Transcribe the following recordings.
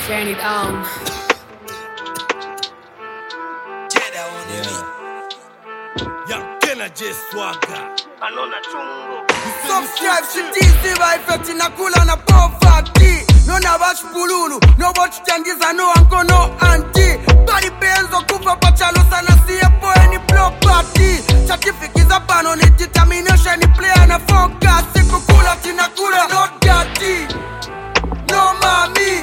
Turn it on. Subscribe shitizi vaifeti nakula na poverty. Nona bash pululu, no watch changiza no anko no anti. Bari benzo kufa pachalo sana siye po any property. Certificates pano ni determination ni player na focus. Siku kula tinakula no dirty. No mami.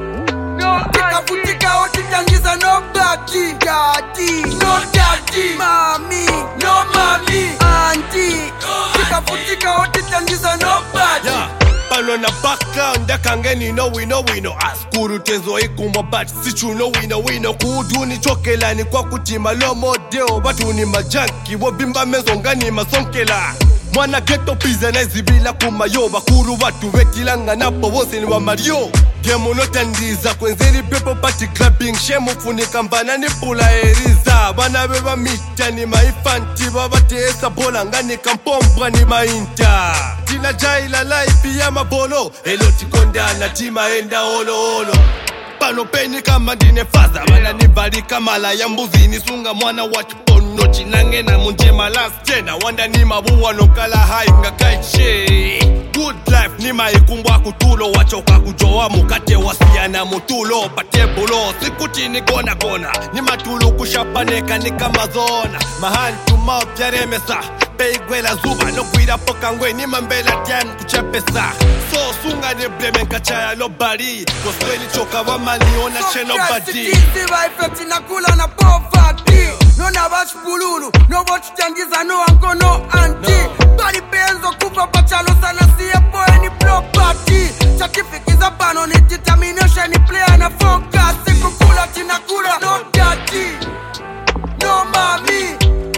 No tikavutika oti changiza no bati. Daddy. No daddy. Mami. No mami. Auntie. Tikavutika oti changiza no bati. Pano na background dakangeni no we know askuru tezo ikumwa but sichu no we know kuduni chokelani kwa kutima lomo deo batu ni majanki wobimba mezongani masonkela mwana ghetto business bila kumayo bakuru watu wetilanga napo wose ni wa Mario Gemo no tandiza kwenzeli pepo party clubbing shemu funika mbana ni pula eriza bana beba mita ni maifanti babatesa bola ngani kampombwa ni mainta tina jaila life ya mabolo eloti kondana tima enda olo pano peni kama ndine faza bana nibali kamala ya mbuzi nisunga mwana wa chipono chinange na munjema last tena wanda ni mabuwa nokala hai ngakaiche good life ni maikumbwa kutulo wachoka kujoa mukate wasiana mutulo pate bulo sikuti ni gona ni matulu kushapaneka ni kama zona mahali tumao pyaremesa peigwela zuba no kwira pokangwe ni mambela tian kuchapesa so sunga ni bleme nkachaya lo bari gospeli choka wa maliona cheno badi Subscribe vaifeti nakula na poverty. Nona bash pululu, no watch changiza no anko no anti. Bari benzo kufa pachalo sana siye po any property. Certificates pano ni determination ni player na focus. Siku kula tinakula no daddy. No mami.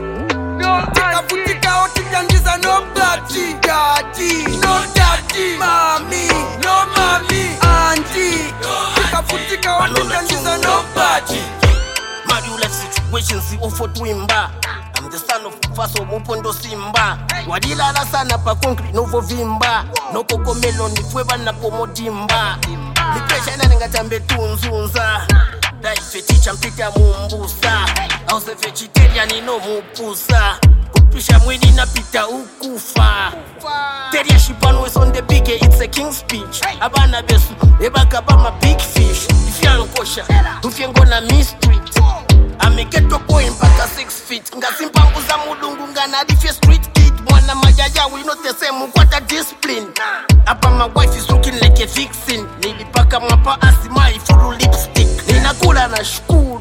No tikavutika oti changiza no bati. Daddy. No daddy. Mami. No mami. Auntie. Tikavutika oti changiza no bati. Marula situations ofo twimba. I'm the son of Faso Mupondo Simba. Wadilala sana pa concrete novo vimba. No koko melon ni fweba na pomodimba. Nipesha na ngatambe tunzunza. Life teacher mpita mumbusa. House vegetarian no mupusa. Kupisha mwini na pita ukufa. Teria shipano is on the big, it's a king's speech. Abana besu, ebaka bama big fish. Ifyano kosha, ufyengo na mystery. Ameketo boy mpaka 6 feet. Ngasimpangu za mulungu ngana difye street kid. Mwana majaya we not the same ukwata discipline. Apa my wife is looking like a fixin'. Nilipaka mwapa asimai furu lipstick. Ninakula na shukuru.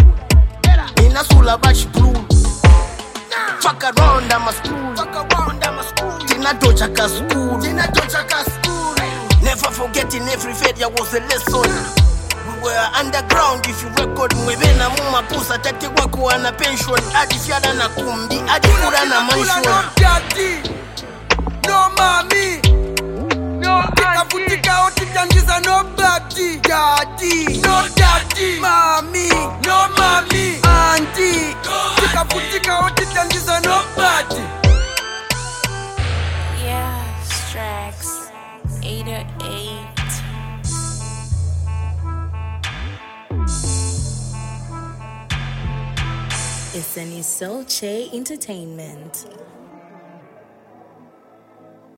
Ninasula bash blue. Fuck around I'm a school. Tina doja ka school. Never forgetting every failure was a lesson. We were underground if you record mwebena muma pusa tati wako ana pension. Adi fiada na kumbi, adi kura na mansion. No daddy. No mami. No tikavutika oti changiza no bati. Daddy. No daddy. Mami. No mami. Auntie. Tikavutika oti changiza no bati. Yeah, Strax 808. It's an Isoche Entertainment.